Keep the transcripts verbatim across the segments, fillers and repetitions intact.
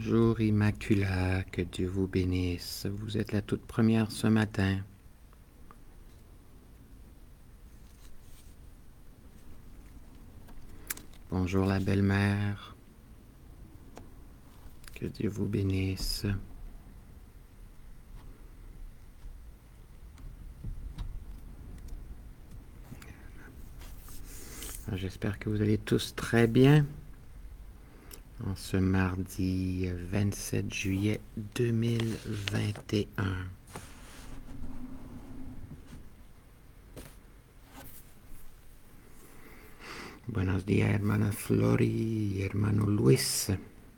Bonjour Immacula, que Dieu vous bénisse. Vous êtes la toute première ce matin. Bonjour la belle-mère, que Dieu vous bénisse. J'espère que vous allez tous très bien en ce mardi vingt-sept juillet deux mille vingt et un. Buenos días, hermana Flori y hermano Luis.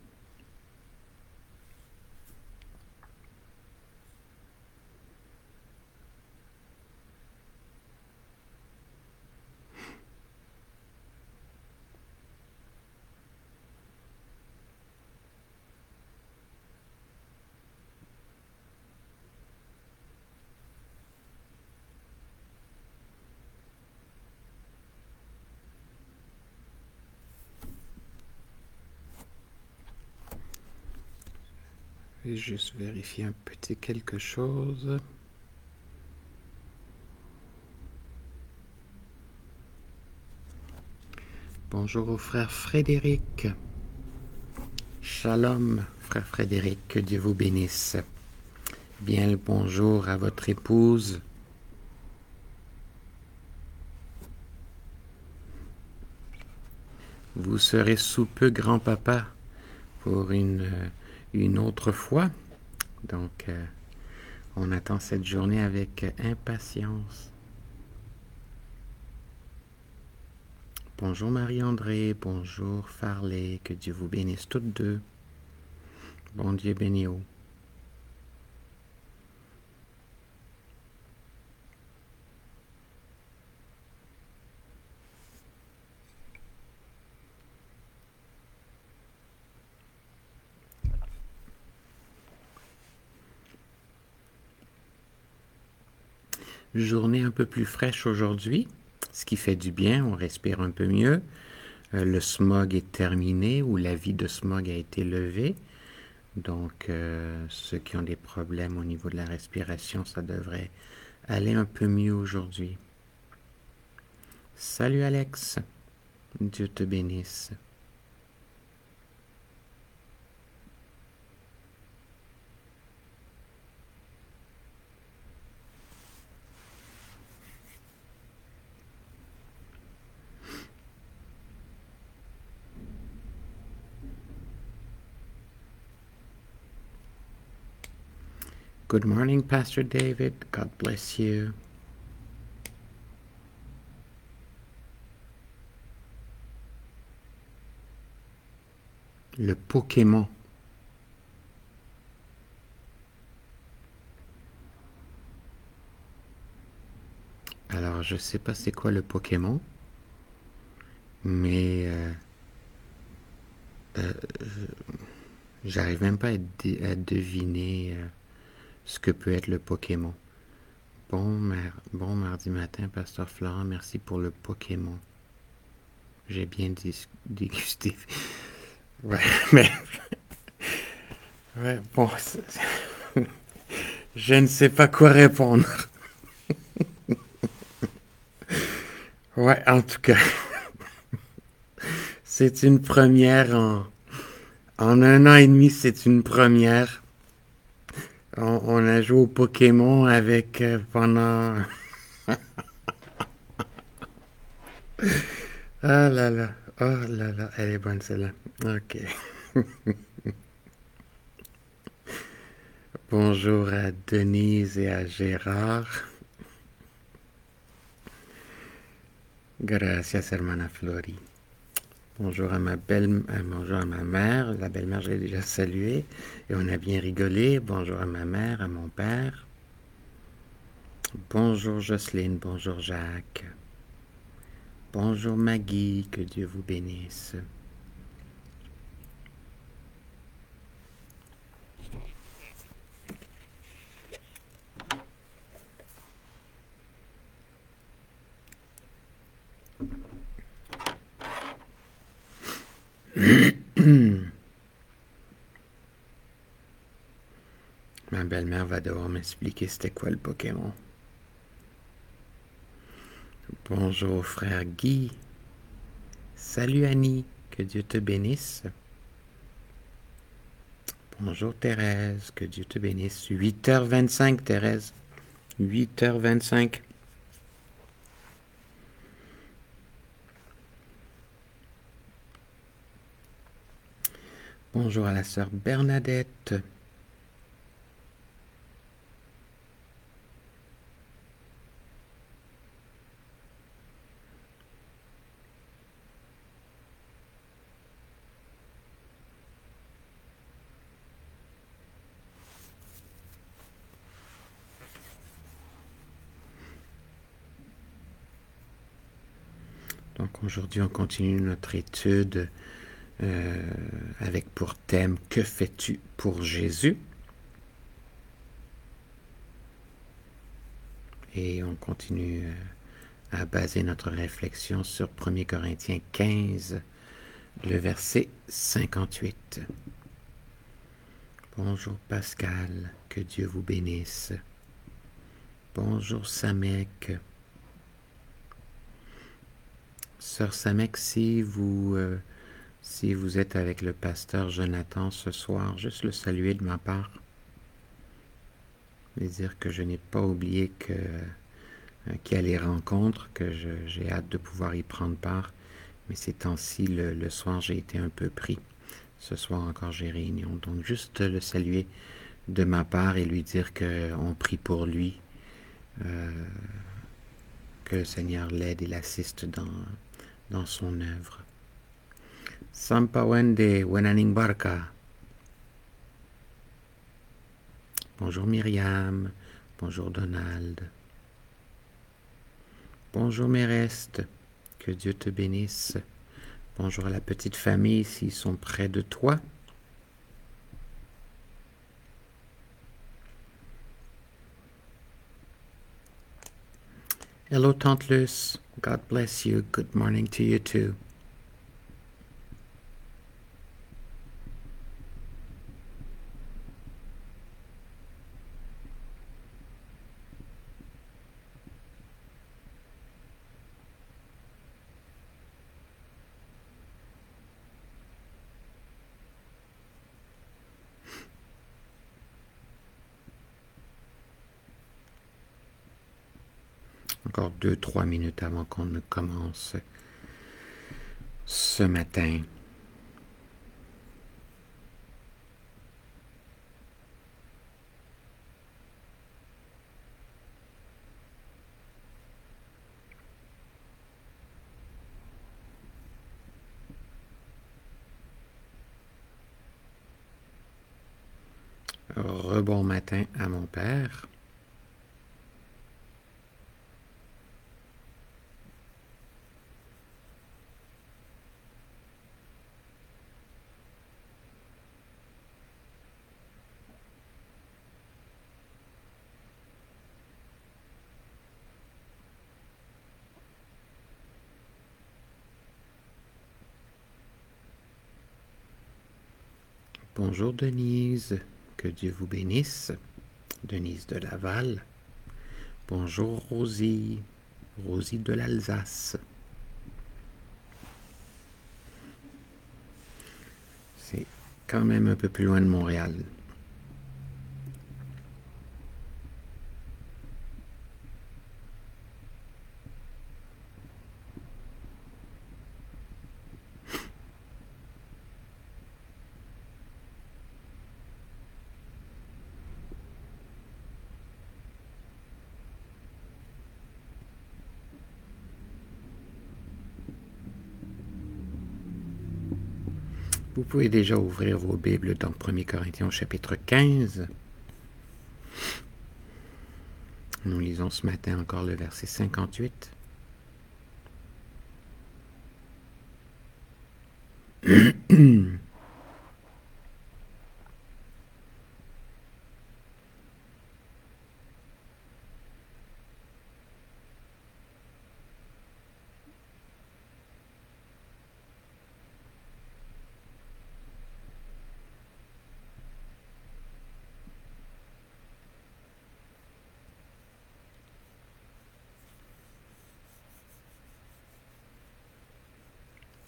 Je vais juste vérifier un petit quelque chose. Bonjour au frère Frédéric. Shalom, frère Frédéric, que Dieu vous bénisse. Bien le bonjour à votre épouse. Vous serez sous peu grand-papa pour une, une autre fois. Donc, euh, on attend cette journée avec impatience. Bonjour Marie-André, bonjour Farley, que Dieu vous bénisse toutes deux. Bon Dieu béni haut. Journée un peu plus fraîche aujourd'hui, ce qui fait du bien, on respire un peu mieux. Euh, le smog est terminé ou la vie de smog a été levée. Donc, euh, ceux qui ont des problèmes au niveau de la respiration, ça devrait aller un peu mieux aujourd'hui. Salut Alex, Dieu te bénisse. Good morning, Pastor David. God bless you. Le Pokémon. Alors, je sais pas c'est quoi le Pokémon, mais euh, euh, j'arrive même pas à, de- à deviner euh, ce que peut être le Pokémon. Bon, mar bon mardi matin, Pasteur Florent, merci pour le Pokémon. J'ai bien dégusté. Ouais, mais... Ouais, bon, je ne sais pas quoi répondre. Ouais, en tout cas, c'est une première en, en un an et demi, c'est une première. On, on a joué au Pokémon avec euh, pendant... Ah là là, oh là là, elle est bonne celle-là. Ok. Bonjour à Denise et à Gérard. Gracias, hermana Flori. Bonjour à ma belle, euh, bonjour à ma mère. La belle-mère, je l'ai déjà saluée et on a bien rigolé. Bonjour à ma mère, à mon père. Bonjour Jocelyne, bonjour Jacques. Bonjour Maggie, que Dieu vous bénisse. mère va devoir m'expliquer c'était quoi le Pokémon. Bonjour frère Guy. Salut Annie, que Dieu te bénisse. Bonjour Thérèse, que Dieu te bénisse. huit heures vingt-cinq Thérèse. huit heures vingt-cinq. Bonjour à la sœur Bernadette. Donc aujourd'hui, on continue notre étude euh, avec pour thème « Que fais-tu pour Jésus ?» Et on continue euh, à baser notre réflexion sur premier Corinthiens quinze, le verset cinquante-huit. Bonjour Pascal, que Dieu vous bénisse. Bonjour Samek. Sœur Samek, si vous, euh, si vous êtes avec le pasteur Jonathan ce soir, juste le saluer de ma part. Et dire que je n'ai pas oublié que, euh, qu'il y a les rencontres, que je, j'ai hâte de pouvoir y prendre part. Mais ces temps-ci, le, le soir, j'ai été un peu pris. Ce soir encore, j'ai réunion. Donc, juste le saluer de ma part et lui dire qu'on prie pour lui, euh, que le Seigneur l'aide et l'assiste dans, dans son œuvre. Sampawende Wenaning Barka. Bonjour Myriam. Bonjour Donald. Bonjour Méreste. Que Dieu te bénisse. Bonjour à la petite famille s'ils sont près de toi. Hello Tante Luce. God bless you. Good morning to you too. Encore deux, trois minutes avant qu'on ne commence ce matin. Rebon matin à mon père. Bonjour Denise, que Dieu vous bénisse. Denise de Laval. Bonjour Rosie, Rosie de l'Alsace. C'est quand même un peu plus loin de Montréal. Vous pouvez déjà ouvrir vos Bibles dans premier Corinthiens au chapitre quinze. Nous lisons ce matin encore le verset cinquante-huit.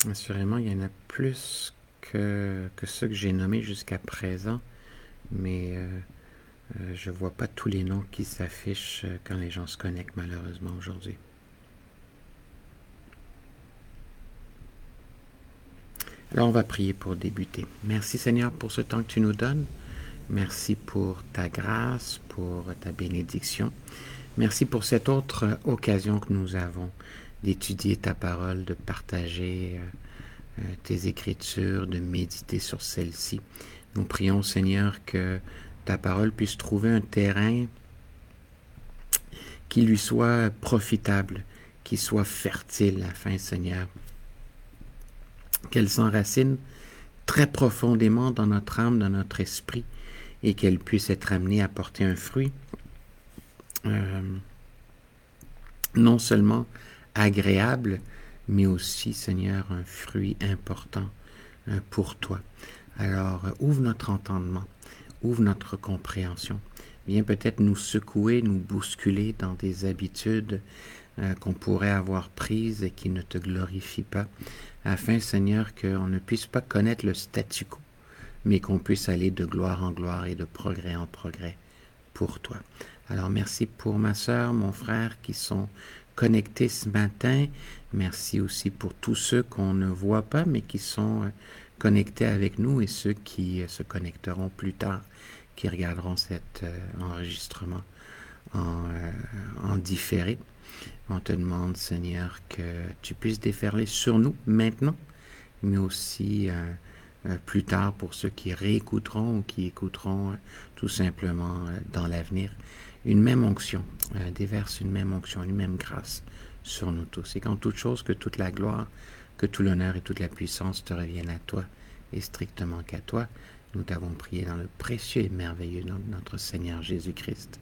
Assurément, il y en a plus que, que ceux que j'ai nommés jusqu'à présent, mais euh, euh, je vois pas tous les noms qui s'affichent quand les gens se connectent, malheureusement, aujourd'hui. Alors, on va prier pour débuter. Merci Seigneur pour ce temps que tu nous donnes. Merci pour ta grâce, pour ta bénédiction. Merci pour cette autre occasion que nous avons d'étudier ta parole, de partager euh, tes écritures, de méditer sur celles-ci. Nous prions, Seigneur, que ta parole puisse trouver un terrain qui lui soit profitable, qui soit fertile, afin, Seigneur, qu'elle s'enracine très profondément dans notre âme, dans notre esprit, et qu'elle puisse être amenée à porter un fruit, euh, non seulement agréable, mais aussi, Seigneur, un fruit important euh, pour toi. Alors, euh, ouvre notre entendement, ouvre notre compréhension. Viens peut-être nous secouer, nous bousculer dans des habitudes euh, qu'on pourrait avoir prises et qui ne te glorifient pas, afin, Seigneur, qu'on ne puisse pas connaître le statu quo, mais qu'on puisse aller de gloire en gloire et de progrès en progrès pour toi. Alors, merci pour ma sœur, mon frère qui sont connectés ce matin. Merci aussi pour tous ceux qu'on ne voit pas, mais qui sont connectés avec nous et ceux qui se connecteront plus tard, qui regarderont cet euh, enregistrement en, euh, en différé. On te demande, Seigneur, que tu puisses déferler sur nous maintenant, mais aussi euh, euh, plus tard pour ceux qui réécouteront ou qui écouteront euh, tout simplement euh, dans l'avenir. Une même onction, euh, déverse une même onction, une même grâce sur nous tous. Et qu'en toute chose, que toute la gloire, que tout l'honneur et toute la puissance te reviennent à toi et strictement qu'à toi. Nous t'avons prié dans le précieux et merveilleux nom de notre Seigneur Jésus-Christ.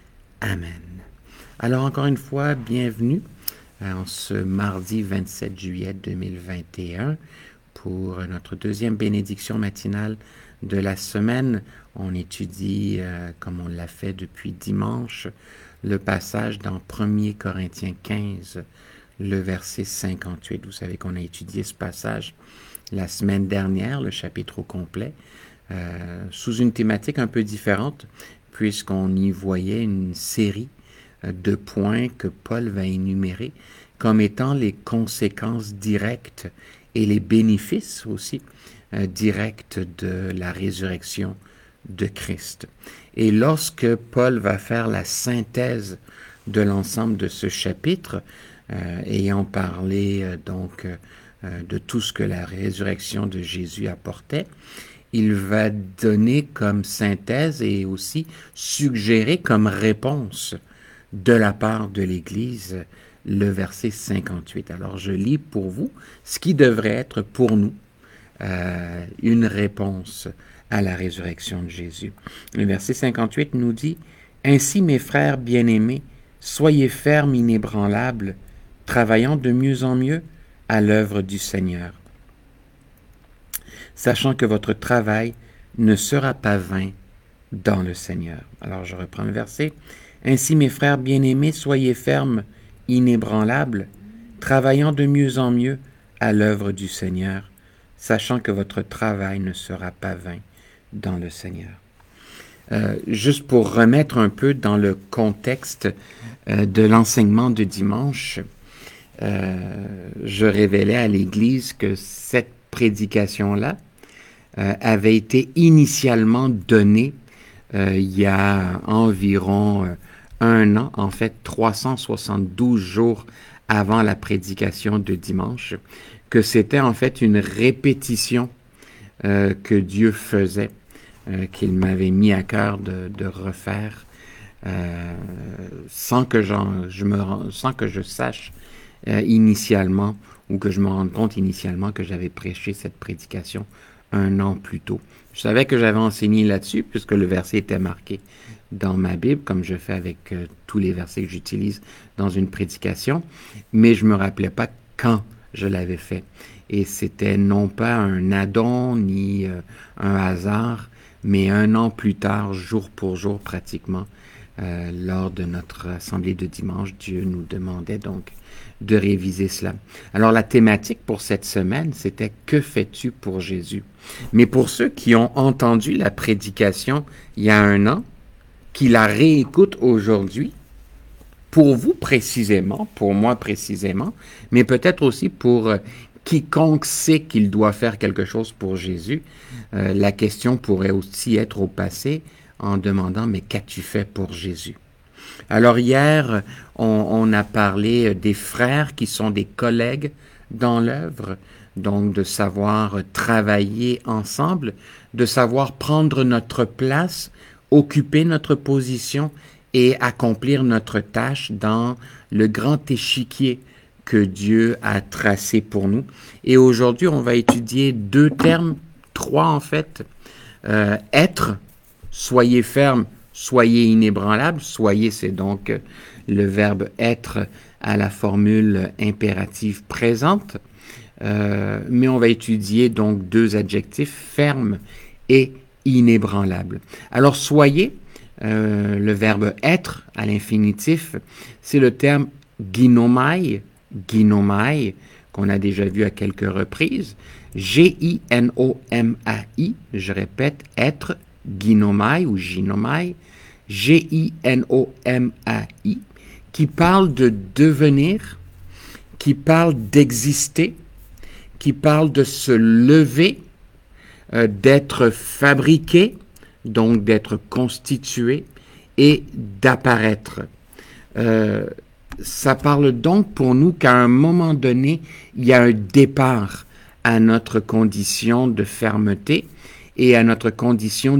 Amen. Alors encore une fois, bienvenue en ce mardi vingt-sept juillet deux mille vingt et un pour notre deuxième bénédiction matinale de la semaine. On étudie, euh, comme on l'a fait depuis dimanche, le passage dans premier Corinthiens quinze, le verset cinquante-huit. Vous savez qu'on a étudié ce passage la semaine dernière, le chapitre au complet, euh, sous une thématique un peu différente, puisqu'on y voyait une série de points que Paul va énumérer comme étant les conséquences directes et les bénéfices aussi euh, directs de la résurrection de Christ. Et lorsque Paul va faire la synthèse de l'ensemble de ce chapitre, euh, ayant parlé euh, donc euh, de tout ce que la résurrection de Jésus apportait, il va donner comme synthèse et aussi suggérer comme réponse de la part de l'Église le verset cinquante-huit. Alors je lis pour vous ce qui devrait être pour nous euh, une réponse à la résurrection de Jésus. Le verset cinquante-huit nous dit « Ainsi, mes frères bien-aimés, soyez fermes, inébranlables, travaillant de mieux en mieux à l'œuvre du Seigneur, sachant que votre travail ne sera pas vain dans le Seigneur. » Alors je reprends le verset. « Ainsi, mes frères bien-aimés, soyez fermes, inébranlables, travaillant de mieux en mieux à l'œuvre du Seigneur, sachant que votre travail ne sera pas vain dans le Seigneur. » Euh, juste pour remettre un peu dans le contexte euh, de l'enseignement de dimanche, euh, je révélais à l'Église que cette prédication-là euh, avait été initialement donnée euh, il y a environ euh, un an, en fait trois cent soixante-douze jours avant la prédication de dimanche, que c'était en fait une répétition euh, que Dieu faisait, euh, qu'il m'avait mis à cœur de, de refaire, euh, sans que j'en, je me, sans que je sache euh, initialement ou que je me rende compte initialement que j'avais prêché cette prédication un an plus tôt. Je savais que j'avais enseigné là-dessus puisque le verset était marqué dans ma Bible, comme je fais avec euh, tous les versets que j'utilise dans une prédication, mais je me rappelais pas quand je l'avais fait. Et c'était non pas un addon ni euh, un hasard, mais un an plus tard, jour pour jour pratiquement, euh, lors de notre assemblée de dimanche. Dieu nous demandait donc de réviser cela. Alors la thématique pour cette semaine, c'était « Que fais-tu pour Jésus ?» Mais pour ceux qui ont entendu la prédication il y a un an, qui la réécoutent aujourd'hui, pour vous précisément, pour moi précisément, mais peut-être aussi pour euh, quiconque sait qu'il doit faire quelque chose pour Jésus, euh, la question pourrait aussi être au passé en demandant « Mais qu'as-tu fait pour Jésus ?» Alors hier, on, on a parlé des frères qui sont des collègues dans l'œuvre, donc de savoir travailler ensemble, de savoir prendre notre place, occuper notre position et accomplir notre tâche dans le grand échiquier que Dieu a tracé pour nous. Et aujourd'hui, on va étudier deux termes, trois en fait. Euh, être, soyez ferme, soyez inébranlable. Soyez, c'est donc le verbe être à la formule impérative présente. Euh, mais on va étudier donc deux adjectifs, ferme et inébranlable. Alors, soyez, euh, le verbe être à l'infinitif, c'est le terme ginomai, ginomai, qu'on a déjà vu à quelques reprises. G I N O M A I, je répète, être, ginomai ou ginomai, G I N O M A I, qui parle de devenir, qui parle d'exister, qui parle de se lever, euh, d'être fabriqué, donc d'être constitué et d'apparaître. Euh, ça parle donc pour nous qu'à un moment donné, il y a un départ à notre condition de fermeté et à notre condition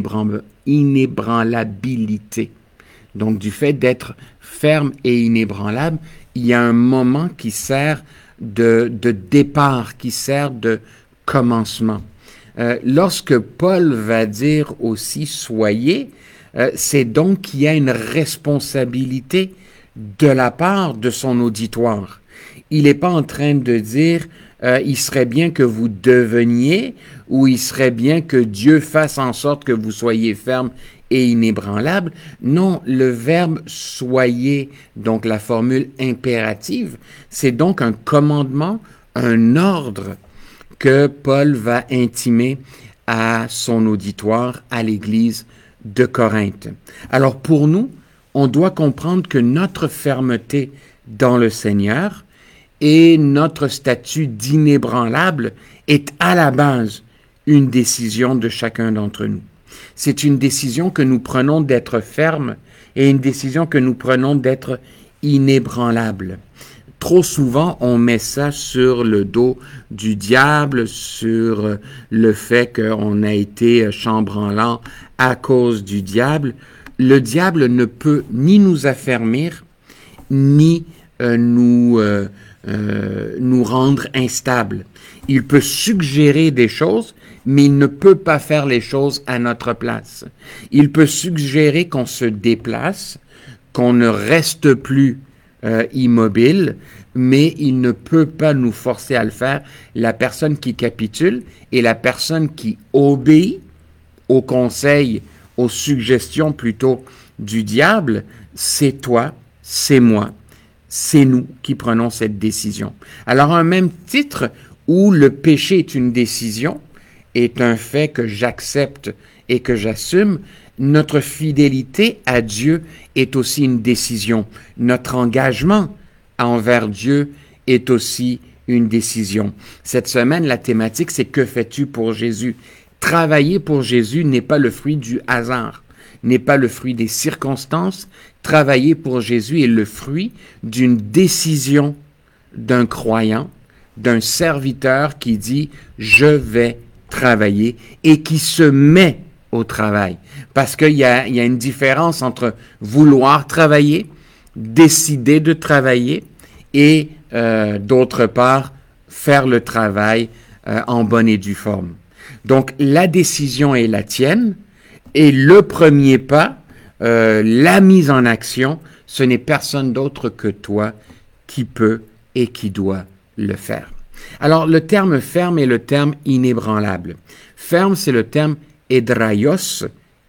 d'inébranlabilité. Donc du fait d'être ferme et inébranlable, il y a un moment qui sert de, de départ, qui sert de commencement. Euh, lorsque Paul va dire aussi « soyez euh, », c'est donc qu'il y a une responsabilité de la part de son auditoire. Il n'est pas en train de dire euh, « il serait bien que vous deveniez » ou « il serait bien que Dieu fasse en sorte que vous soyez ferme et inébranlable ». Non, le verbe « soyez », donc la formule impérative, c'est donc un commandement, un ordre que Paul va intimer à son auditoire, à l'Église de Corinthe. Alors pour nous, on doit comprendre que notre fermeté dans le Seigneur et notre statut d'inébranlable est à la base une décision de chacun d'entre nous. C'est une décision que nous prenons d'être ferme et une décision que nous prenons d'être inébranlable. Trop souvent, on met ça sur le dos du diable, sur le fait qu'on a été chambranlant à cause du diable. Le diable ne peut ni nous affermir, ni euh, nous, euh, euh, nous rendre instables. Il peut suggérer des choses, mais il ne peut pas faire les choses à notre place. Il peut suggérer qu'on se déplace, qu'on ne reste plus euh, immobile, mais il ne peut pas nous forcer à le faire. La personne qui capitule et la personne qui obéit aux conseils, aux suggestions plutôt du diable, c'est toi, c'est moi, c'est nous qui prenons cette décision. Alors, un même titre où le péché est une décision, est un fait que j'accepte et que j'assume, notre fidélité à Dieu est aussi une décision. Notre engagement envers Dieu est aussi une décision. Cette semaine, la thématique, c'est « Que fais-tu pour Jésus ?» Travailler pour Jésus n'est pas le fruit du hasard, n'est pas le fruit des circonstances. Travailler pour Jésus est le fruit d'une décision d'un croyant, d'un serviteur qui dit « je vais travailler » et qui se met au travail. Parce qu'il y a, il y a une différence entre vouloir travailler, décider de travailler et euh, d'autre part faire le travail euh, en bonne et due forme. Donc la décision est la tienne et le premier pas, euh, la mise en action, ce n'est personne d'autre que toi qui peut et qui doit le faire. Alors le terme ferme est le terme inébranlable. Ferme, c'est le terme hédraios.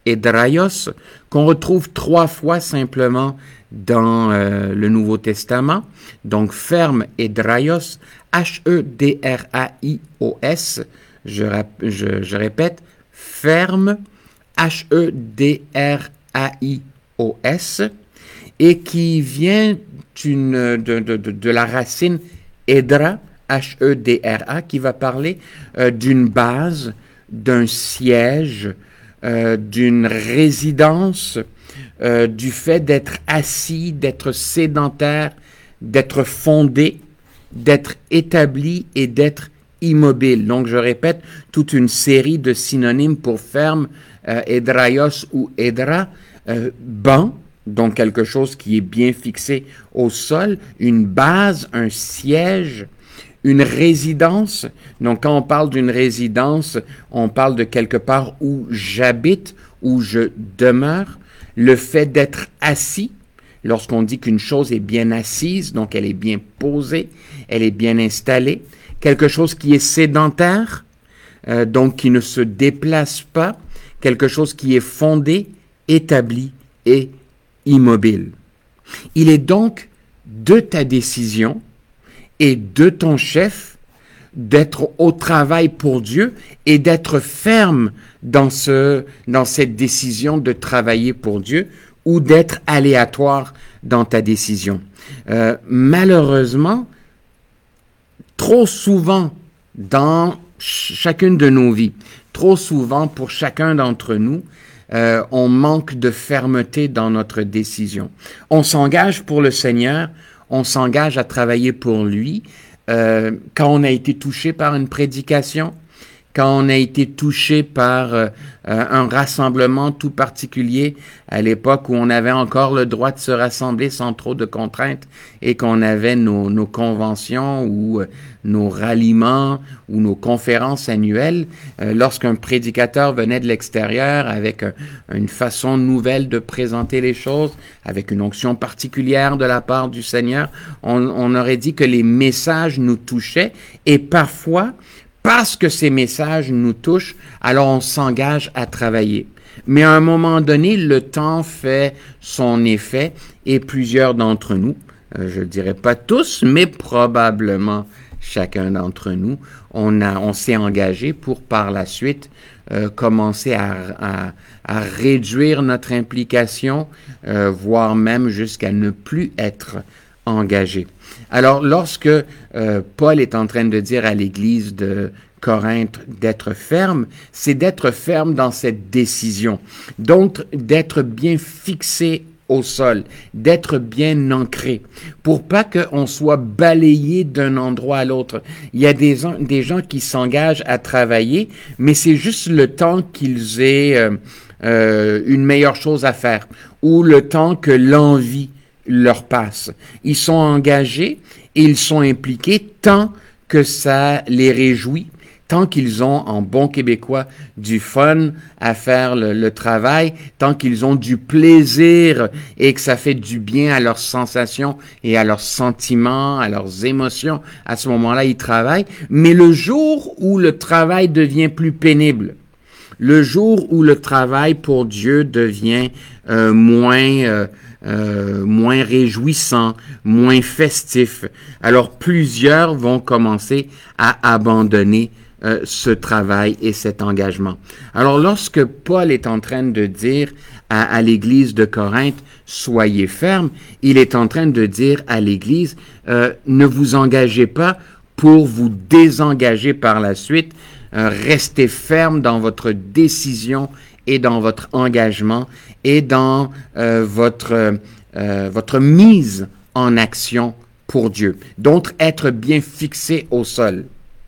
hédraios, qu'on retrouve trois fois simplement dans euh, le Nouveau Testament. Donc, ferme, hédraios, H E D R A I O S, je, je, je répète, ferme, H E D R A I O S, et qui vient d'une, de, de, de, de la racine hédra, H E D R A, qui va parler euh, d'une base, d'un siège, euh, d'une résidence, euh, du fait d'être assis, d'être sédentaire, d'être fondé, d'être établi et d'être immobile. Donc, je répète, toute une série de synonymes pour ferme, euh, hédraios ou hédra, euh, banc, donc quelque chose qui est bien fixé au sol, une base, un siège, une résidence. Donc, quand on parle d'une résidence, on parle de quelque part où j'habite, où je demeure. Le fait d'être assis, lorsqu'on dit qu'une chose est bien assise, donc elle est bien posée, elle est bien installée. Quelque chose qui est sédentaire, euh, donc qui ne se déplace pas. Quelque chose qui est fondé, établi et immobile. Il est donc de ta décision et de ton chef d'être au travail pour Dieu et d'être ferme dans, ce, dans cette décision de travailler pour Dieu ou d'être aléatoire dans ta décision. Euh, malheureusement, trop souvent dans ch- chacune de nos vies, trop souvent pour chacun d'entre nous, euh, on manque de fermeté dans notre décision. On s'engage pour le Seigneur, on s'engage à travailler pour lui. Euh, quand on a été touché par une prédication, quand on a été touché par euh, un rassemblement tout particulier à l'époque où on avait encore le droit de se rassembler sans trop de contraintes et qu'on avait nos, nos conventions ou euh, nos ralliements ou nos conférences annuelles, euh, lorsqu'un prédicateur venait de l'extérieur avec euh, une façon nouvelle de présenter les choses, avec une onction particulière de la part du Seigneur, on, on aurait dit que les messages nous touchaient et parfois, parce que ces messages nous touchent, alors on s'engage à travailler. Mais à un moment donné, le temps fait son effet et plusieurs d'entre nous, euh, je ne dirais pas tous, mais probablement chacun d'entre nous, on, a, on s'est engagé pour par la suite euh, commencer à, à, à réduire notre implication, euh, voire même jusqu'à ne plus être engagé. Alors, lorsque euh, Paul est en train de dire à l'Église de Corinthe d'être ferme, c'est d'être ferme dans cette décision. Donc, d'être bien fixé au sol, d'être bien ancré, pour pas qu'on soit balayé d'un endroit à l'autre. Il y a des, des gens qui s'engagent à travailler, mais c'est juste le temps qu'ils aient euh, euh, une meilleure chose à faire, ou le temps que l'envie leur passe. Ils sont engagés et ils sont impliqués tant que ça les réjouit, tant qu'ils ont, en bon québécois, du fun à faire le, le travail, tant qu'ils ont du plaisir et que ça fait du bien à leurs sensations et à leurs sentiments, à leurs émotions, à ce moment-là, ils travaillent. Mais le jour où le travail devient plus pénible, le jour où le travail pour Dieu devient euh, moins euh, euh, moins réjouissant, moins festif, alors plusieurs vont commencer à abandonner euh, ce travail et cet engagement. Alors lorsque Paul est en train de dire à, à l'Église de Corinthe, soyez fermes, il est en train de dire à l'Église, euh, ne vous engagez pas pour vous désengager par la suite. Euh, restez ferme dans votre décision et dans votre engagement et dans euh, votre, euh, votre mise en action pour Dieu. Donc, être bien fixé au sol.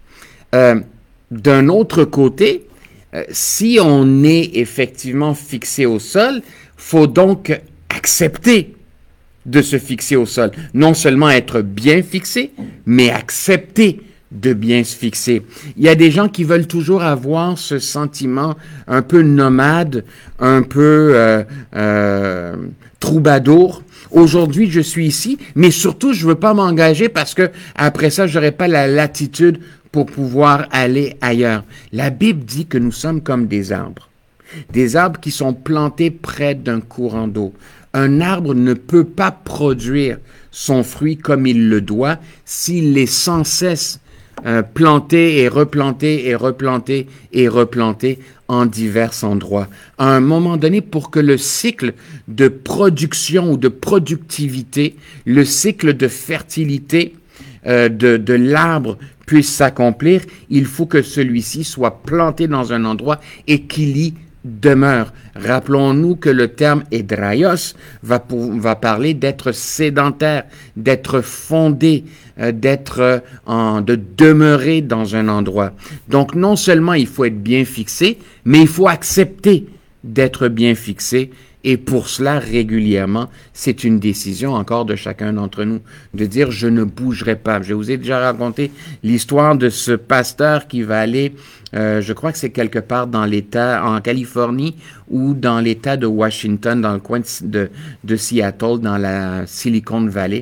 Euh, d'un autre côté, euh, si on est effectivement fixé au sol, faut donc accepter de se fixer au sol. Non seulement être bien fixé, mais accepter de bien se fixer. Il y a des gens qui veulent toujours avoir ce sentiment un peu nomade, un peu euh, euh, troubadour. Aujourd'hui, je suis ici, mais surtout, je veux pas m'engager parce que après ça, j'aurai pas la latitude pour pouvoir aller ailleurs. La Bible dit que nous sommes comme des arbres. des arbres qui sont plantés près d'un courant d'eau. Un arbre ne peut pas produire son fruit comme il le doit s'il est sans cesse euh, planté et replanté et replanté et replanté en divers endroits. À un moment donné, pour que le cycle de production ou de productivité, le cycle de fertilité euh, de, de l'arbre puisse s'accomplir, il faut que celui-ci soit planté dans un endroit et qu'il y demeure. Rappelons-nous que le terme hédraios va, pour, va parler d'être sédentaire, d'être fondé, euh, d'être euh, en, de demeurer dans un endroit. Donc non seulement il faut être bien fixé, mais il faut accepter d'être bien fixé. Et pour cela, régulièrement, c'est une décision encore de chacun d'entre nous de dire « je ne bougerai pas ». Je vous ai déjà raconté l'histoire de ce pasteur qui va aller, euh, je crois que c'est quelque part dans l'État, en Californie ou dans l'État de Washington, dans le coin de, de, de Seattle, dans la Silicon Valley.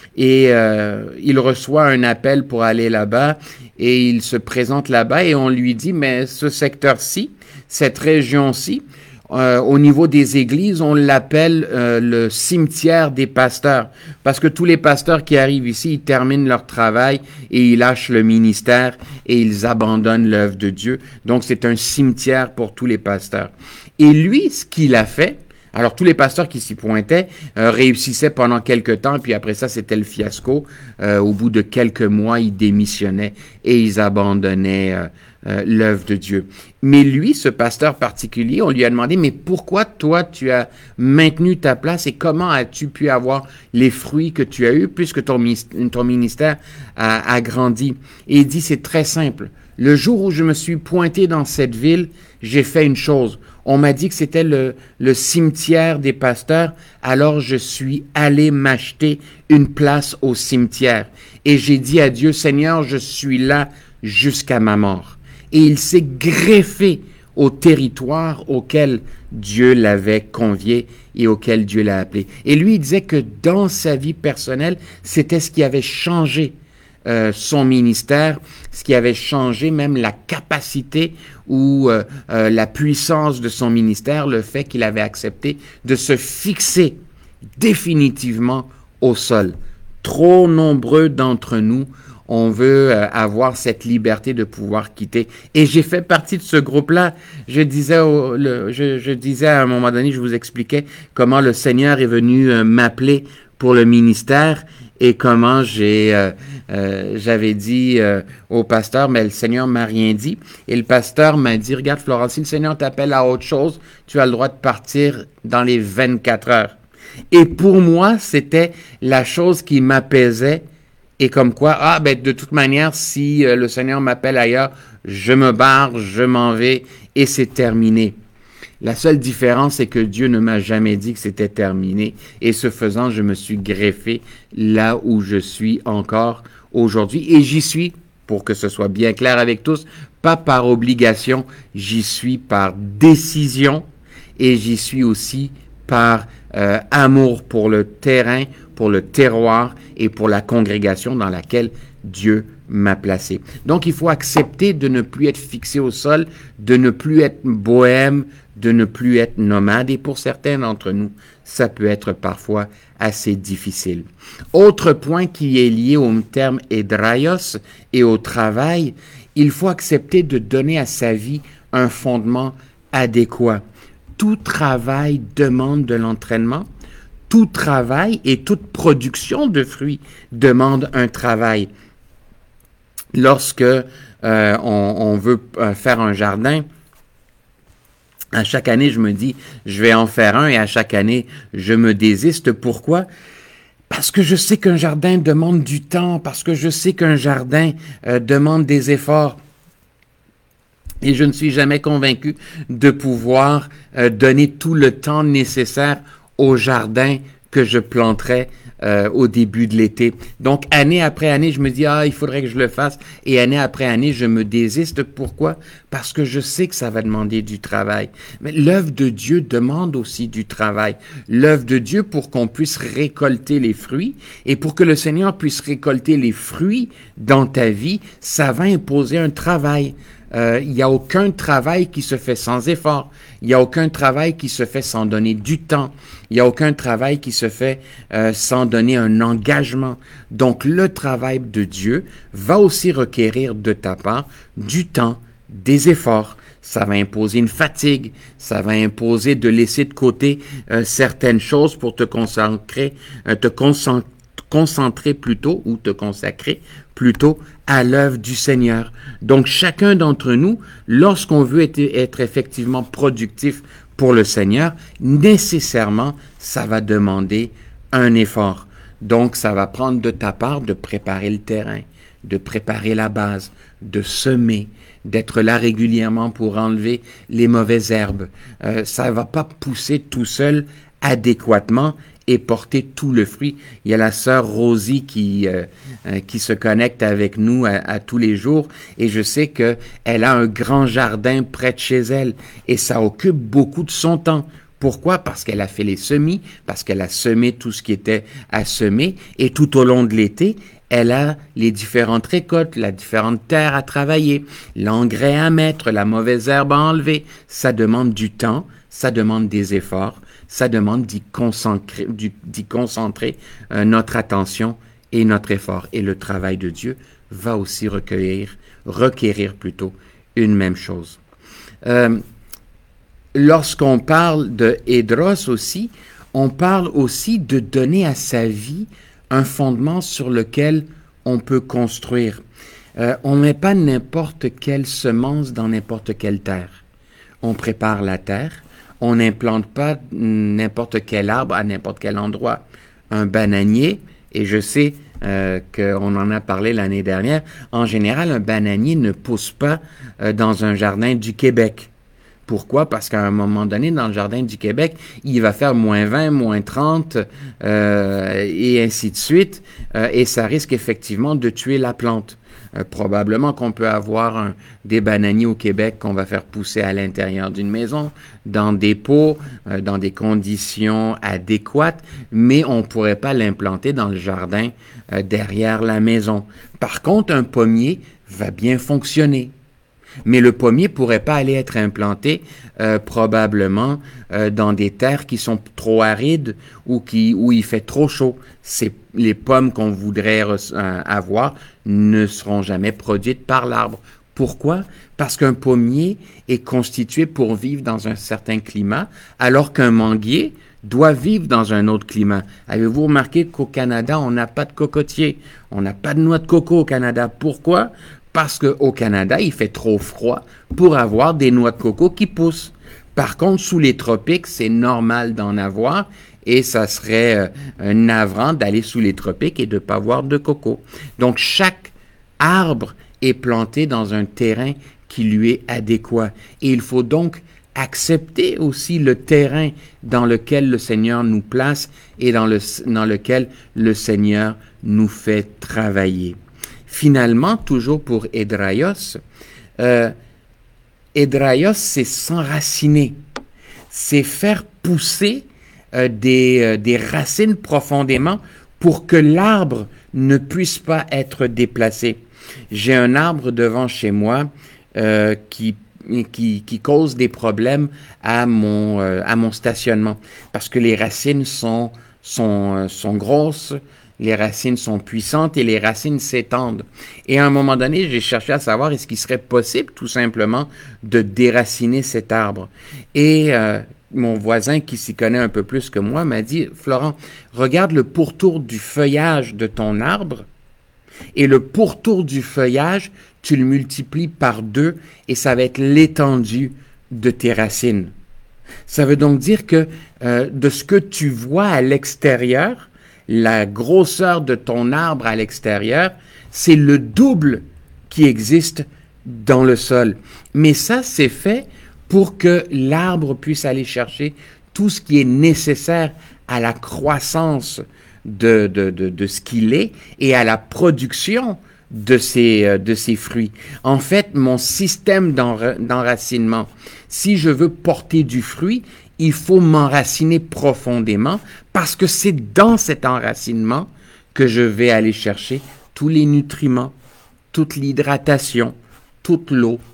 Et euh, il reçoit un appel pour aller là-bas et il se présente là-bas et on lui dit « mais ce secteur-ci, cette région-ci, Euh, au niveau des églises, on l'appelle euh, le cimetière des pasteurs, parce que tous les pasteurs qui arrivent ici, ils terminent leur travail et ils lâchent le ministère et ils abandonnent l'œuvre de Dieu. Donc, c'est un cimetière pour tous les pasteurs. Et lui, ce qu'il a fait, alors tous les pasteurs qui s'y pointaient euh, réussissaient pendant quelques temps, puis après ça, c'était le fiasco. Euh, au bout de quelques mois, ils démissionnaient et ils abandonnaient euh, Euh, l'œuvre de Dieu. Mais lui, ce pasteur particulier, on lui a demandé, mais pourquoi toi tu as maintenu ta place et comment as-tu pu avoir les fruits que tu as eus puisque ton, ton ministère a, a grandi? Et il dit, c'est très simple. Le jour où je me suis pointé dans cette ville, j'ai fait une chose. On m'a dit que c'était le, le cimetière des pasteurs, alors je suis allé m'acheter une place au cimetière. Et j'ai dit à Dieu, Seigneur, je suis là jusqu'à ma mort. Et il s'est greffé au territoire auquel Dieu l'avait convié et auquel Dieu l'a appelé. Et lui, il disait que dans sa vie personnelle, c'était ce qui avait changé euh, son ministère, ce qui avait changé même la capacité ou euh, euh, la puissance de son ministère, le fait qu'il avait accepté de se fixer définitivement au sol. Trop nombreux d'entre nous, on veut euh, avoir cette liberté de pouvoir quitter. Et j'ai fait partie de ce groupe-là. Je disais, au, le, je, je disais à un moment donné, je vous expliquais comment le Seigneur est venu euh, m'appeler pour le ministère et comment j'ai, euh, euh, j'avais dit euh, au pasteur, mais le Seigneur m'a rien dit. Et le pasteur m'a dit, regarde Florence, si le Seigneur t'appelle à autre chose, tu as le droit de partir dans les vingt-quatre heures. Et pour moi, c'était la chose qui m'apaisait. Et comme quoi, ah ben de toute manière, si euh, le Seigneur m'appelle ailleurs, je me barre, je m'en vais et c'est terminé. La seule différence, c'est que Dieu ne m'a jamais dit que c'était terminé. Et ce faisant, je me suis greffé là où je suis encore aujourd'hui. Et j'y suis, pour que ce soit bien clair avec tous, pas par obligation, j'y suis par décision et j'y suis aussi par euh, amour pour le terrain, pour le terroir et pour la congrégation dans laquelle Dieu m'a placé. Donc, il faut accepter de ne plus être fixé au sol, de ne plus être bohème, de ne plus être nomade. Et pour certains d'entre nous, ça peut être parfois assez difficile. Autre point qui est lié au terme hédraios et au travail, il faut accepter de donner à sa vie un fondement adéquat. Tout travail demande de l'entraînement. Tout travail et toute production de fruits demande un travail. Lorsque euh, on, on veut faire un jardin, à chaque année, je me dis, je vais en faire un et à chaque année, je me désiste. Pourquoi? Parce que je sais qu'un jardin demande du temps, parce que je sais qu'un jardin euh, demande des efforts. Et je ne suis jamais convaincu de pouvoir euh, donner tout le temps nécessaire au jardin que je planterai euh, au début de l'été. Donc, année après année, je me dis, ah, il faudrait que je le fasse. Et année après année, je me désiste. Pourquoi? Parce que je sais que ça va demander du travail. Mais l'œuvre de Dieu demande aussi du travail. L'œuvre de Dieu pour qu'on puisse récolter les fruits et pour que le Seigneur puisse récolter les fruits dans ta vie, ça va imposer un travail. Euh, il n'y a aucun travail qui se fait sans effort. Il n'y a aucun travail qui se fait sans donner du temps. Il n'y a aucun travail qui se fait euh, sans donner un engagement. Donc, le travail de Dieu va aussi requérir de ta part du temps, des efforts. Ça va imposer une fatigue, ça va imposer de laisser de côté euh, certaines choses pour te consacrer, euh, te concentrer, concentrer plutôt ou te consacrer plutôt à l'œuvre du Seigneur. Donc chacun d'entre nous, lorsqu'on veut être, être effectivement productif pour le Seigneur, nécessairement, ça va demander un effort. Donc ça va prendre de ta part de préparer le terrain, de préparer la base, de semer, d'être là régulièrement pour enlever les mauvaises herbes. Euh, ça ne va pas pousser tout seul adéquatement et porter tout le fruit. Il y a la sœur Rosie qui euh, euh, qui se connecte avec nous à, à tous les jours et je sais que elle a un grand jardin près de chez elle et ça occupe beaucoup de son temps. Pourquoi? Parce qu'elle a fait les semis, parce qu'elle a semé tout ce qui était à semer et tout au long de l'été, elle a les différentes récoltes, la différente terre à travailler, l'engrais à mettre, la mauvaise herbe à enlever. Ça demande du temps, ça demande des efforts, ça demande d'y concentrer, d'y concentrer euh, notre attention et notre effort. Et le travail de Dieu va aussi recueillir, requérir plutôt une même chose. Euh, lorsqu'on parle de Hédros aussi, on parle aussi de donner à sa vie un fondement sur lequel on peut construire. Euh, on ne met pas n'importe quelle semence dans n'importe quelle terre. On prépare la terre. On n'implante pas n'importe quel arbre à n'importe quel endroit. Un bananier, et je sais euh, qu'on en a parlé l'année dernière, en général, un bananier ne pousse pas euh, dans un jardin du Québec. Pourquoi? Parce qu'à un moment donné, dans le jardin du Québec, il va faire moins vingt, moins trente, euh, et ainsi de suite, euh, et ça risque effectivement de tuer la plante. Euh, probablement qu'on peut avoir un, des bananiers au Québec qu'on va faire pousser à l'intérieur d'une maison, dans des pots, euh, dans des conditions adéquates, mais on ne pourrait pas l'implanter dans le jardin euh, derrière la maison. Par contre, un pommier va bien fonctionner. Mais le pommier pourrait pas aller être implanté euh, probablement euh, dans des terres qui sont trop arides ou qui où il fait trop chaud. C'est les pommes qu'on voudrait euh, avoir ne seront jamais produites par l'arbre. Pourquoi? Parce qu'un pommier est constitué pour vivre dans un certain climat, alors qu'un manguier doit vivre dans un autre climat. Avez-vous remarqué qu'au Canada, on n'a pas de cocotier, on n'a pas de noix de coco au Canada. Pourquoi? Parce qu'au Canada, il fait trop froid pour avoir des noix de coco qui poussent. Par contre, sous les tropiques, c'est normal d'en avoir et ça serait euh, navrant d'aller sous les tropiques et de ne pas avoir de coco. Donc, chaque arbre est planté dans un terrain qui lui est adéquat. Et il faut donc accepter aussi le terrain dans lequel le Seigneur nous place et dans, le, dans lequel le Seigneur nous fait travailler. Finalement, toujours pour Hédraios, euh, Hédraios, c'est s'enraciner, c'est faire pousser euh, des, euh, des racines profondément pour que l'arbre ne puisse pas être déplacé. J'ai un arbre devant chez moi euh, qui, qui, qui cause des problèmes à mon, euh, à mon stationnement parce que les racines sont, sont, euh, sont grosses, les racines sont puissantes et les racines s'étendent. Et à un moment donné, j'ai cherché à savoir est-ce qu'il serait possible tout simplement de déraciner cet arbre. Et euh, mon voisin qui s'y connaît un peu plus que moi m'a dit « Florent, regarde le pourtour du feuillage de ton arbre et le pourtour du feuillage, tu le multiplies par deux et ça va être l'étendue de tes racines. » Ça veut donc dire que euh, de ce que tu vois à l'extérieur, la grosseur de ton arbre à l'extérieur, c'est le double qui existe dans le sol. Mais ça, c'est fait pour que l'arbre puisse aller chercher tout ce qui est nécessaire à la croissance de, de, de, de ce qu'il est et à la production de ses, de ses fruits. En fait, mon système d'enra- d'enracinement, si je veux porter du fruit, il faut m'enraciner profondément parce que c'est dans cet enracinement que je vais aller chercher tous les nutriments, toute l'hydratation, toute l'eau,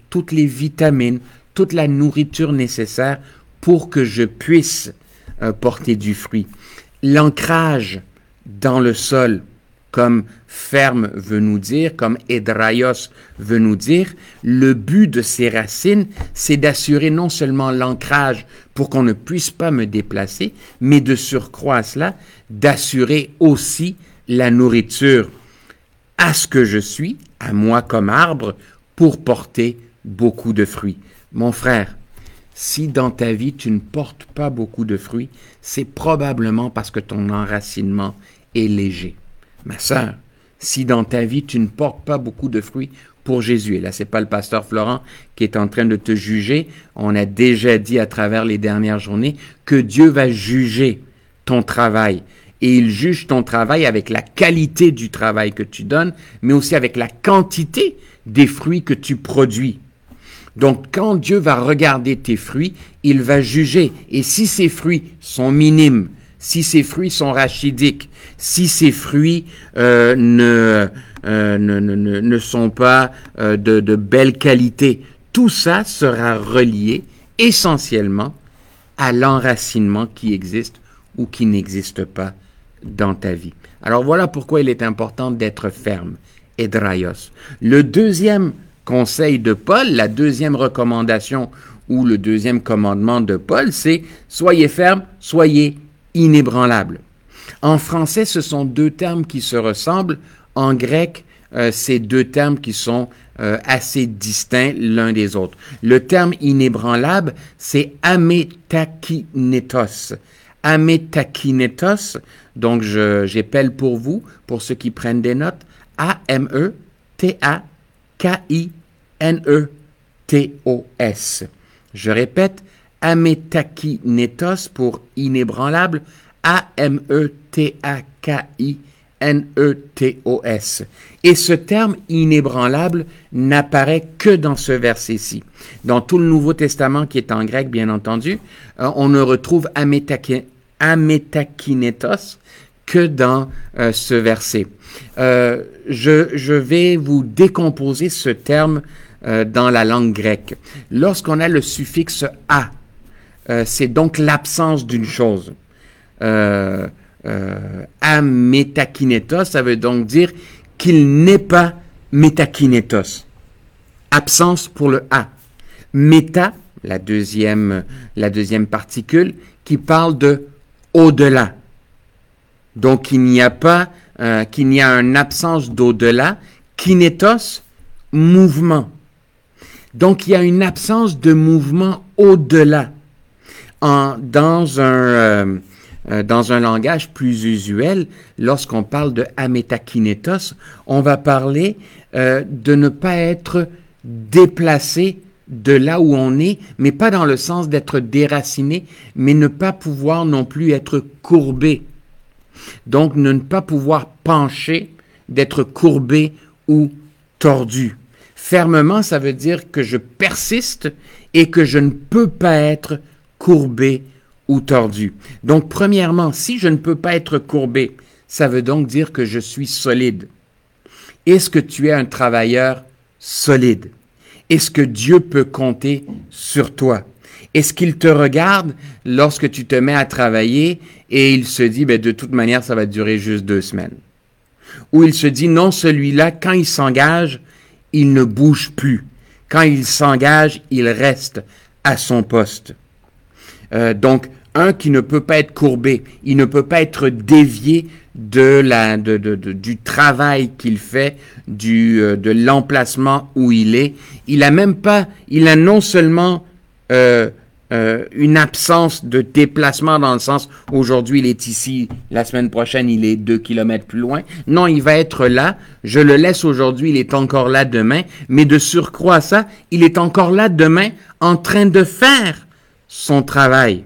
toutes les vitamines, toute la nourriture nécessaire pour que je puisse euh, porter du fruit. L'ancrage dans le sol, comme ferme veut nous dire, comme hédraios veut nous dire, le but de ces racines, c'est d'assurer non seulement l'ancrage pour qu'on ne puisse pas me déplacer, mais de surcroît à cela, d'assurer aussi la nourriture à ce que je suis, à moi comme arbre, pour porter beaucoup de fruits. Mon frère, si dans ta vie tu ne portes pas beaucoup de fruits, c'est probablement parce que ton enracinement est léger. Ma sœur, si dans ta vie tu ne portes pas beaucoup de fruits pour Jésus, et là c'est pas le pasteur Florent qui est en train de te juger, on a déjà dit à travers les dernières journées que Dieu va juger ton travail. Et il juge ton travail avec la qualité du travail que tu donnes, mais aussi avec la quantité des fruits que tu produis. Donc, quand Dieu va regarder tes fruits, il va juger. Et si ces fruits sont minimes, si ces fruits sont rachidiques, si ces fruits euh, ne, euh, ne, ne, ne sont pas euh, de, de belle qualité, tout ça sera relié essentiellement à l'enracinement qui existe ou qui n'existe pas dans ta vie. Alors voilà pourquoi il est important d'être ferme, hédraios. Le deuxième conseil de Paul, la deuxième recommandation ou le deuxième commandement de Paul, c'est « Soyez ferme, soyez inébranlable ». En français, ce sont deux termes qui se ressemblent. En grec, euh, c'est deux termes qui sont euh, assez distincts l'un des autres. Le terme inébranlable, c'est ametakinetos. Ametakinetos, donc je, j'appelle pour vous, pour ceux qui prennent des notes, A M E T A K I N E T O S. Je répète, ametakinetos pour inébranlable, A M E T A K I N E T O S. Et ce terme inébranlable n'apparaît que dans ce verset-ci. Dans tout le Nouveau Testament qui est en grec, bien entendu, euh, on ne retrouve ametaki, ametakinetos que dans euh, ce verset. Euh, je, je vais vous décomposer ce terme euh, dans la langue grecque. Lorsqu'on a le suffixe a, euh, c'est donc l'absence d'une chose. Euh, euh, ametakinetos, ça veut donc dire qu'il n'est pas metakinetos. Absence pour le a. Méta, la deuxième, la deuxième particule, qui parle de au-delà. Donc, il n'y a pas, euh, qu'il n'y a une absence d'au-delà. Kinetos, mouvement. Donc, il y a une absence de mouvement au-delà. En, dans un, euh, euh, dans un langage plus usuel, lorsqu'on parle de ametakinetos, on va parler euh, de ne pas être déplacé de là où on est, mais pas dans le sens d'être déraciné, mais ne pas pouvoir non plus être courbé. Donc, ne pas pouvoir pencher, d'être courbé ou tordu. Fermement, ça veut dire que je persiste et que je ne peux pas être courbé ou tordu. Donc, premièrement, si je ne peux pas être courbé, ça veut donc dire que je suis solide. Est-ce que tu es un travailleur solide? Est-ce que Dieu peut compter sur toi? Est-ce qu'il te regarde lorsque tu te mets à travailler et il se dit, ben, de toute manière, ça va durer juste deux semaines? Ou il se dit, non, celui-là, quand il s'engage, il ne bouge plus. Quand il s'engage, il reste à son poste. Euh, donc, un qui ne peut pas être courbé, il ne peut pas être dévié de la, de, de, de, du travail qu'il fait, du, euh, de l'emplacement où il est. Il a même pas, il a non seulement euh, euh, une absence de déplacement dans le sens, aujourd'hui il est ici, la semaine prochaine il est deux kilomètres plus loin. Non, il va être là, je le laisse aujourd'hui, il est encore là demain, mais de surcroît à ça, il est encore là demain en train de faire son travail.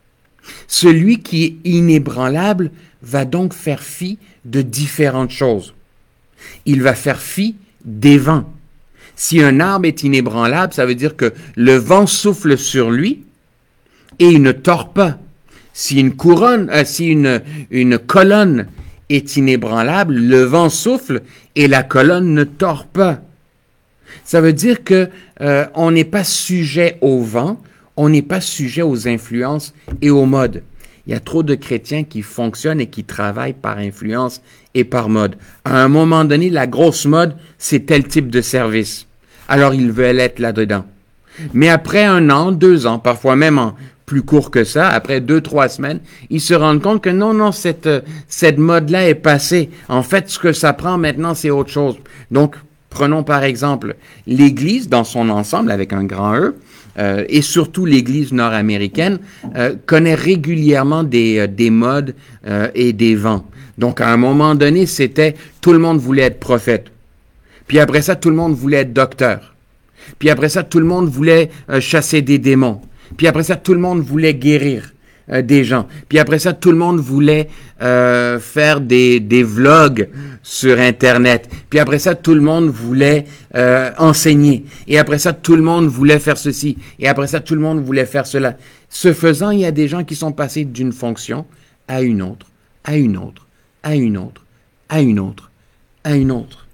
Celui qui est inébranlable va donc faire fi de différentes choses. Il va faire fi des vents. Si un arbre est inébranlable, ça veut dire que le vent souffle sur lui et il ne tord pas. Si une couronne, euh, si une, une colonne est inébranlable, le vent souffle et la colonne ne tord pas. Ça veut dire que euh, on n'est pas sujet au vent, on n'est pas sujet aux influences et aux modes. Il y a trop de chrétiens qui fonctionnent et qui travaillent par influence et par mode. À un moment donné, la grosse mode, c'est tel type de service. Alors, ils veulent être là-dedans. Mais après un an, deux ans, parfois même en plus court que ça, après deux, trois semaines, ils se rendent compte que non, non, cette, cette mode-là est passée. En fait, ce que ça prend maintenant, c'est autre chose. Donc, prenons par exemple l'Église dans son ensemble, avec un grand E, euh, et surtout l'Église nord-américaine, euh, connaît régulièrement des, euh, des modes euh, et des vents. Donc, à un moment donné, c'était tout le monde voulait être prophète. Puis après ça, tout le monde voulait être docteur. Puis après ça, tout le monde voulait euh, chasser des démons. Puis après ça, tout le monde voulait guérir euh, des gens. Puis après ça, tout le monde voulait euh, faire des, des vlogs sur Internet. Puis après ça, tout le monde voulait euh, enseigner. Et après ça, tout le monde voulait faire ceci. Et après ça, tout le monde voulait faire cela. Ce faisant, il y a des gens qui sont passés d'une fonction à une autre, à une autre, à une autre, à une autre, à une autre.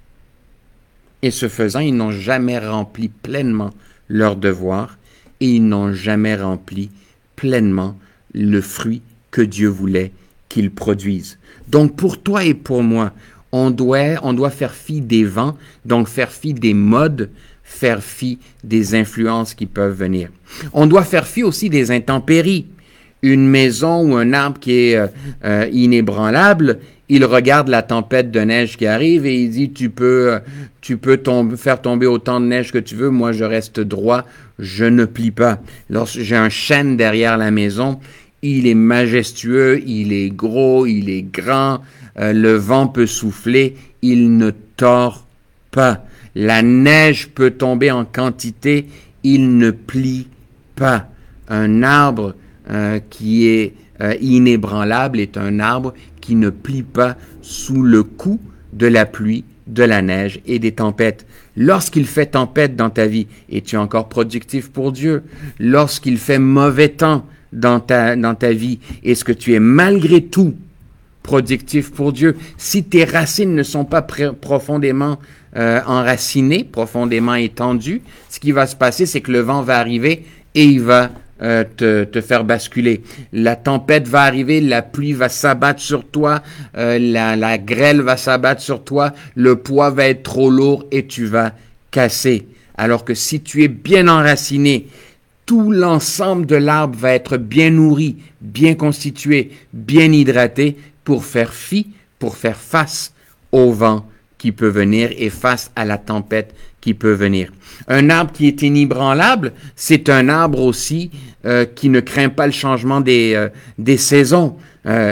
Et ce faisant, ils n'ont jamais rempli pleinement leur devoir et ils n'ont jamais rempli pleinement le fruit que Dieu voulait qu'ils produisent. Donc pour toi et pour moi, on doit, on doit faire fi des vents, donc faire fi des modes, faire fi des influences qui peuvent venir. On doit faire fi aussi des intempéries. Une maison ou un arbre qui est euh, euh, inébranlable, il regarde la tempête de neige qui arrive et il dit, tu peux, tu peux tomber, faire tomber autant de neige que tu veux, moi je reste droit, je ne plie pas. Lorsque j'ai un chêne derrière la maison, il est majestueux, il est gros, il est grand, euh, le vent peut souffler, il ne tord pas. La neige peut tomber en quantité, il ne plie pas. Un arbre euh, qui est euh, inébranlable est un arbre qui ne plie pas sous le coup de la pluie, de la neige et des tempêtes. Lorsqu'il fait tempête dans ta vie, es-tu encore productif pour Dieu? Lorsqu'il fait mauvais temps dans ta, dans ta vie, est-ce que tu es malgré tout productif pour Dieu? Si tes racines ne sont pas pr- profondément euh, enracinées, profondément étendues, ce qui va se passer, c'est que le vent va arriver et il va Euh, te, te faire basculer. La tempête va arriver, la pluie va s'abattre sur toi, euh, la, la grêle va s'abattre sur toi, le poids va être trop lourd et tu vas casser. Alors que si tu es bien enraciné, tout l'ensemble de l'arbre va être bien nourri, bien constitué, bien hydraté pour faire fi, pour faire face au vent qui peut venir et face à la tempête qui peut venir. Un arbre qui est inébranlable, c'est un arbre aussi euh, qui ne craint pas le changement des, euh, des saisons. Euh,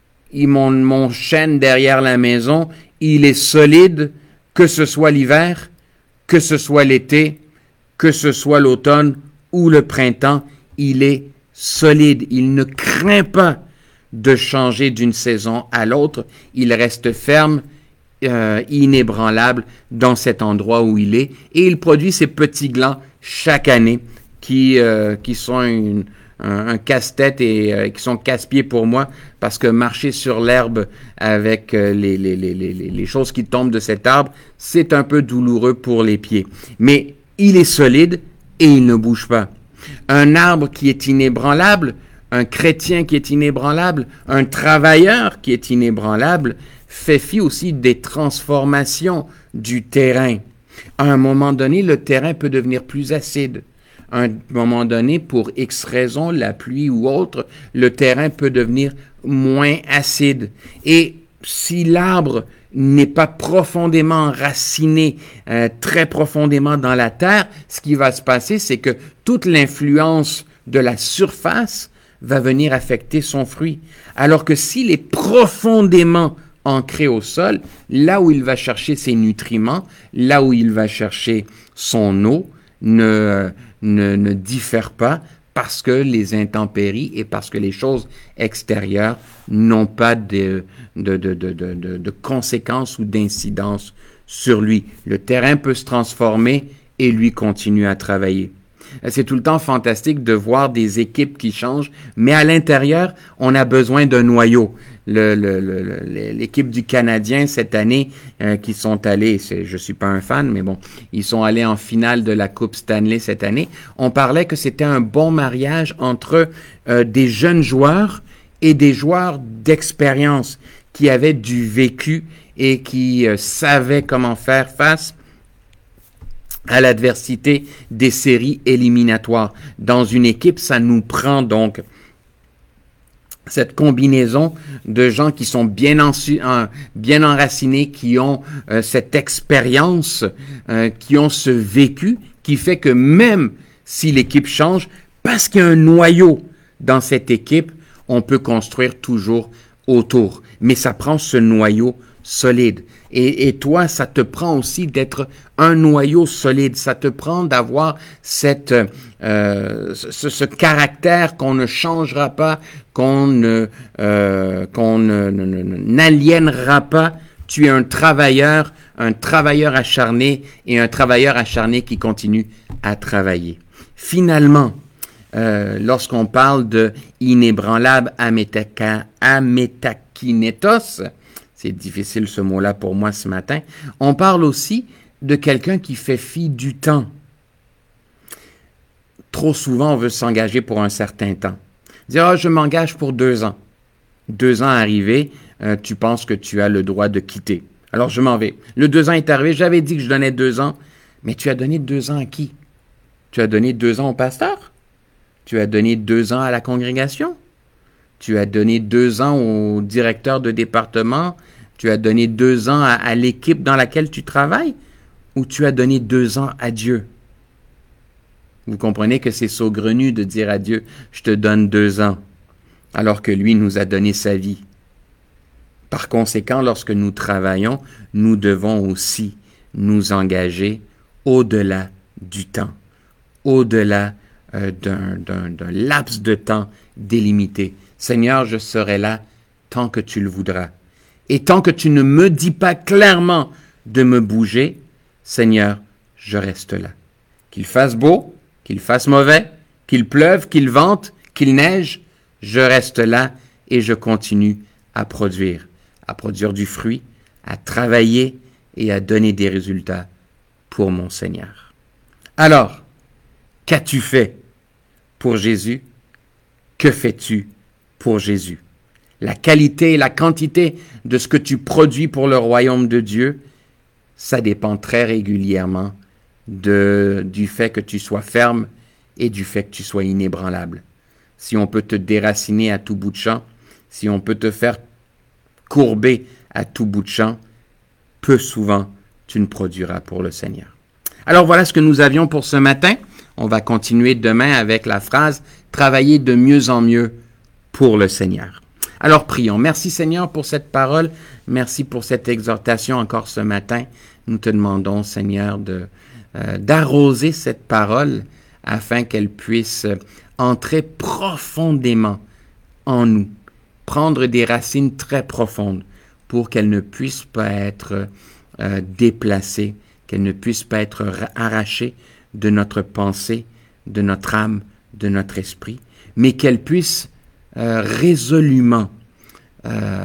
mon, mon chêne derrière la maison, il est solide, que ce soit l'hiver, que ce soit l'été, que ce soit l'automne ou le printemps, il est solide. Il ne craint pas de changer d'une saison à l'autre. Il reste ferme, Euh, inébranlable dans cet endroit où il est et il produit ces petits glands chaque année qui, euh, qui sont une, un, un casse-tête et euh, qui sont casse-pieds pour moi parce que marcher sur l'herbe avec euh, les, les, les, les, les choses qui tombent de cet arbre, c'est un peu douloureux pour les pieds. Mais il est solide et il ne bouge pas. Un arbre qui est inébranlable, un chrétien qui est inébranlable, un travailleur qui est inébranlable, fait fi aussi des transformations du terrain. À un moment donné, le terrain peut devenir plus acide. À un moment donné, pour X raison, la pluie ou autre, le terrain peut devenir moins acide. Et si l'arbre n'est pas profondément enraciné, euh, très profondément dans la terre, ce qui va se passer, c'est que toute l'influence de la surface va venir affecter son fruit. Alors que s'il est profondément ancré au sol, là où il va chercher ses nutriments, là où il va chercher son eau, ne, ne, ne diffère pas parce que les intempéries et parce que les choses extérieures n'ont pas de, de, de, de, de, de, de conséquences ou d'incidence sur lui. Le terrain peut se transformer et lui continue à travailler. C'est tout le temps fantastique de voir des équipes qui changent, mais à l'intérieur, on a besoin d'un noyau. Le, le, le, l'équipe du Canadien cette année, euh, qui sont allés, c'est, je suis pas un fan, mais bon, ils sont allés en finale de la Coupe Stanley cette année. On parlait que c'était un bon mariage entre euh, des jeunes joueurs et des joueurs d'expérience qui avaient du vécu et qui euh, savaient comment faire face à l'adversité des séries éliminatoires. Dans une équipe, ça nous prend donc cette combinaison de gens qui sont bien, ensu- en, bien enracinés, qui ont euh, cette expérience, euh, qui ont ce vécu, qui fait que même si l'équipe change, parce qu'il y a un noyau dans cette équipe, on peut construire toujours autour. Mais ça prend ce noyau solide. Et, et toi, ça te prend aussi d'être un noyau solide. Ça te prend d'avoir cette, euh, ce, ce caractère qu'on ne changera pas, qu'on ne, euh, qu'on ne, ne, ne, n'aliénera pas. Tu es un travailleur, un travailleur acharné et un travailleur acharné qui continue à travailler. Finalement, euh, lorsqu'on parle de inébranlable amétaka, amétakinétos, c'est difficile ce mot-là pour moi ce matin, on parle aussi de quelqu'un qui fait fi du temps. Trop souvent, on veut s'engager pour un certain temps. Dire, ah, je m'engage pour deux ans. Deux ans arrivés, euh, tu penses que tu as le droit de quitter. Alors, je m'en vais. Le deux ans est arrivé, j'avais dit que je donnais deux ans, mais tu as donné deux ans à qui? Tu as donné deux ans au pasteur? Tu as donné deux ans à la congrégation? Tu as donné deux ans au directeur de département? Tu as donné deux ans à, à l'équipe dans laquelle tu travailles? Ou tu as donné deux ans à Dieu? Vous comprenez que c'est saugrenu de dire à Dieu, je te donne deux ans, alors que lui nous a donné sa vie. Par conséquent, lorsque nous travaillons, nous devons aussi nous engager au-delà du temps, au-delà euh, d'un, d'un, d'un laps de temps délimité. Seigneur, je serai là tant que tu le voudras. Et tant que tu ne me dis pas clairement de me bouger, Seigneur, je reste là. Qu'il fasse beau, qu'il fasse mauvais, qu'il pleuve, qu'il vente, qu'il neige, je reste là et je continue à produire, à produire du fruit, à travailler et à donner des résultats pour mon Seigneur. Alors, qu'as-tu fait pour Jésus? Que fais-tu pour Jésus? La qualité et la quantité de ce que tu produis pour le royaume de Dieu, ça dépend très régulièrement de, du fait que tu sois ferme et du fait que tu sois inébranlable. Si on peut te déraciner à tout bout de champ, si on peut te faire courber à tout bout de champ, peu souvent tu ne produiras pour le Seigneur. Alors voilà ce que nous avions pour ce matin. On va continuer demain avec la phrase « Travailler de mieux en mieux pour le Seigneur ». Alors prions. Merci Seigneur pour cette parole. Merci pour cette exhortation encore ce matin. Nous te demandons Seigneur de, euh, d'arroser cette parole afin qu'elle puisse entrer profondément en nous, prendre des racines très profondes pour qu'elle ne puisse pas être euh, déplacée, qu'elle ne puisse pas être arrachée de notre pensée, de notre âme, de notre esprit, mais qu'elle puisse euh, résolument euh,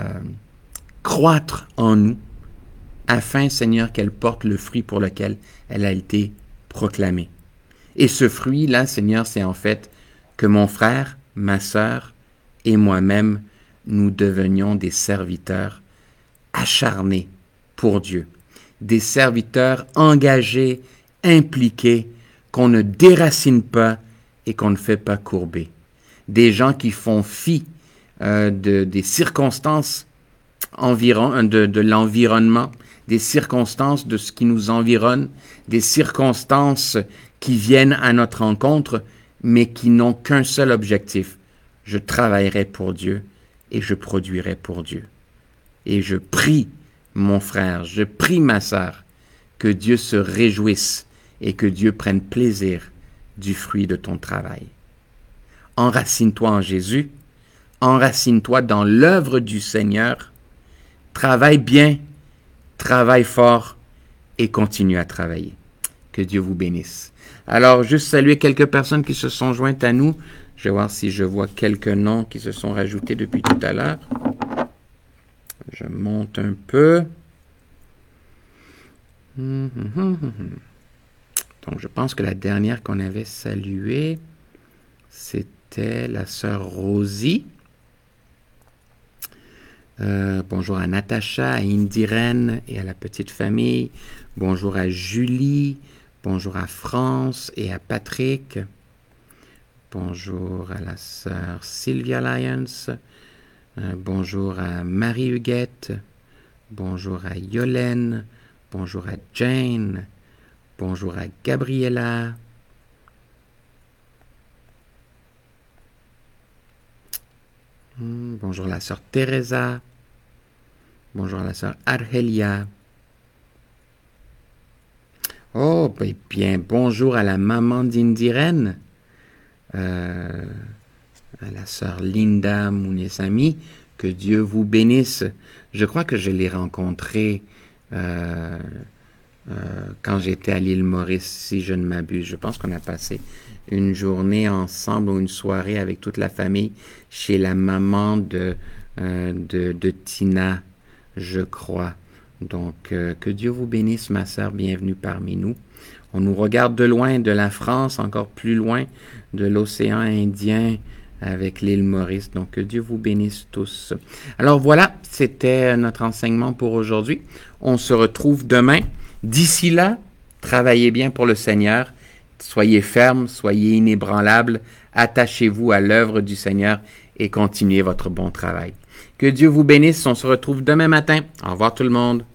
croître en nous, afin, Seigneur, qu'elle porte le fruit pour lequel elle a été proclamée. Et ce fruit-là, Seigneur, c'est en fait que mon frère, ma sœur et moi-même, nous devenions des serviteurs acharnés pour Dieu, des serviteurs engagés, impliqués, qu'on ne déracine pas et qu'on ne fait pas courber. Des gens qui font fi euh, de, des circonstances environ, de, de l'environnement, des circonstances de ce qui nous environne, des circonstances qui viennent à notre rencontre, mais qui n'ont qu'un seul objectif. Je travaillerai pour Dieu et je produirai pour Dieu. Et je prie, mon frère, je prie ma sœur, que Dieu se réjouisse et que Dieu prenne plaisir du fruit de ton travail. Enracine-toi en Jésus, enracine-toi dans l'œuvre du Seigneur, travaille bien, travaille fort et continue à travailler. Que Dieu vous bénisse. Alors, juste saluer quelques personnes qui se sont jointes à nous. Je vais voir si je vois quelques noms qui se sont rajoutés depuis tout à l'heure. Je monte un peu. Donc, je pense que la dernière qu'on avait saluée, c'était la sœur Rosie. Euh, bonjour à Natacha, à Indiren et à la petite famille. Bonjour à Julie. Bonjour à France et à Patrick. Bonjour à la sœur Sylvia Lyons. Euh, bonjour à Marie-Huguette. Bonjour à Yolène. Bonjour à Jane. Bonjour à Gabriella. Hmm, bonjour à la sœur Teresa. Bonjour à la sœur Argelia. Oh, ben bien, bonjour à la maman d'Indiren, euh, à la sœur Linda Mounesami, que Dieu vous bénisse. Je crois que je l'ai rencontrée euh, euh, quand j'étais à l'île Maurice, si je ne m'abuse. Je pense qu'on a passé une journée ensemble ou une soirée avec toute la famille chez la maman de, euh, de, de Tina, je crois. Donc, euh, que Dieu vous bénisse, ma sœur, bienvenue parmi nous. On nous regarde de loin, de la France, encore plus loin, de l'océan Indien, avec l'île Maurice. Donc, que Dieu vous bénisse tous. Alors voilà, c'était notre enseignement pour aujourd'hui. On se retrouve demain. D'ici là, travaillez bien pour le Seigneur. Soyez fermes, soyez inébranlables. Attachez-vous à l'œuvre du Seigneur et continuez votre bon travail. Que Dieu vous bénisse. On se retrouve demain matin. Au revoir tout le monde.